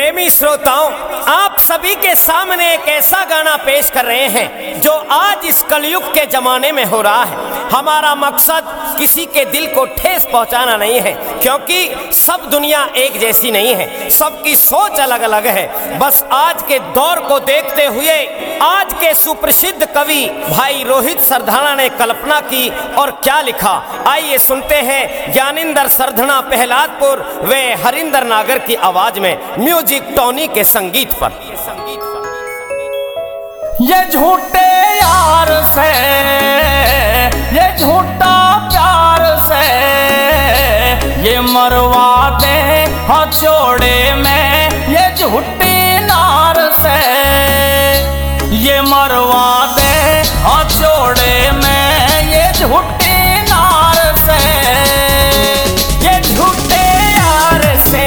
प्रेमी श्रोताओं, आप सभी के सामने एक ऐसा गाना पेश कर रहे हैं जो आज इस कलयुग के जमाने में हो रहा है। हमारा मकसद किसी के दिल को ठेस पहुंचाना नहीं है, क्योंकि सब दुनिया एक जैसी नहीं है, सबकी सोच अलग अलग है। बस आज के दौर को देखते हुए आज के सुप्रसिद्ध कवि भाई रोहित सरधाना ने कल्पना की और क्या लिखा, आइए सुनते हैं ज्ञानेंद्र सरधना प्रहलादपुर व हरिंदर नागर की आवाज में, म्यूजिक टोनी के संगीत पर। ये झूठे यार से, ये झूठा प्यार से, ये मरवा दे हथौड़े में, ये झूठी नार से, ये मरवा दे हथौड़े में, ये झूठी नार से, ये झूठे यार से,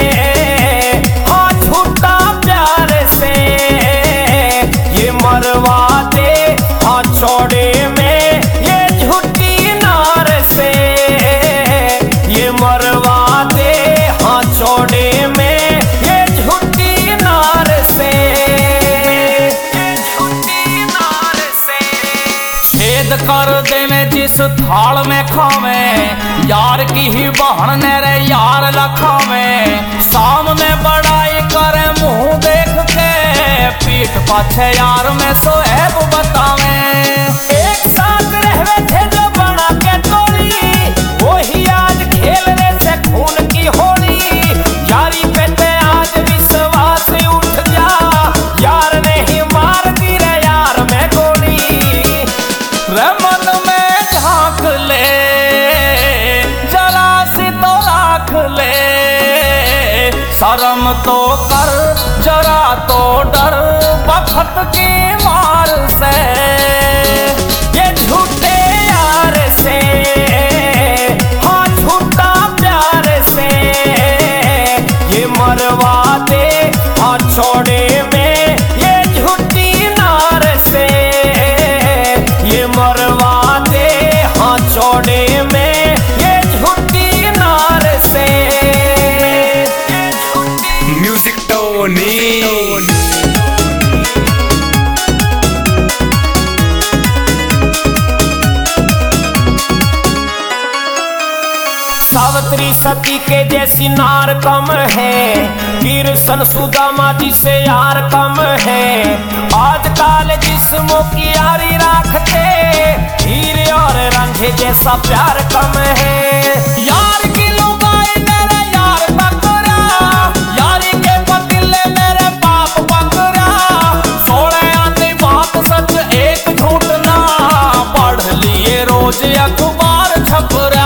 मरवा दे हथौड़े में, ये झूठी नार से, ये मरवा दे हथौड़े में, ये झूठी नार से, ये झूठी नार से। छेद कर दे में जिस थाल में खावे, यार की ही बहन ने रे यार लखावे, शाम में बड़ाई करे मुंह देख के, पीठ पाछे यार में सोएब बतावे। एक साथ रहवे थे जो बना के टोली, वही आज खेल रहे से खून की होली। यारी पे ते आज विश्वास उठ जा, यार ने ही मार दी रे यार में गोली। रे मन में झांक ले, जरा सी तो राख ले, शर्म तो कर जरा तो डर बखत की मार से, ये झूठे यार से, हाँ झूठा प्यार से, ये मरवा दे हथौड़े में, ये झूठी नार से, ये मरवा दे हथौड़े में, ये झूठी नार से। Music Tony. सावित्री सती के जैसी नार कम है, कृष्ण सुदामा जी से यार कम है। आजकल जिस्मों की यारी रखते, हीरे और रंझे जैसा प्यार कम है। यार की लुगाई मेरा यार बकरा, यारी के पतिले मेरे बाप बकरा। 16 आती बात सच एक झूठ ना, पढ़ लिए रोज अखबार छपरा।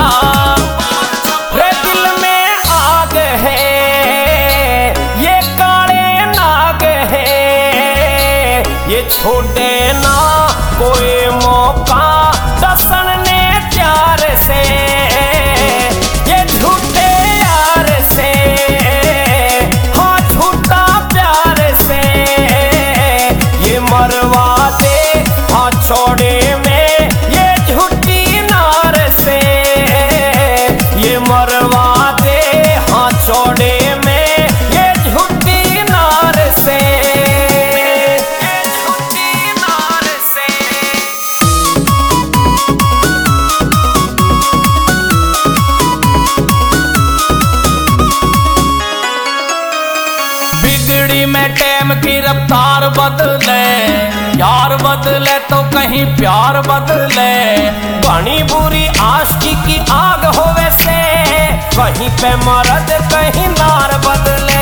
छोड़े ना कोई मौका दसन ने प्यार से, ये झूठे यार से, हाँ झूठा प्यार से, ये मरवा दे हथौड़े में, ये झूठी नार से, ये मरवा दे हथौड़े में, ये झूठी नार से। टाइम की रफ्तार बदले, यार बदले तो कहीं प्यार बदले। बनी बुरी आशिकी की आग होवे से, कहीं पे मर्द कहीं नार बदले।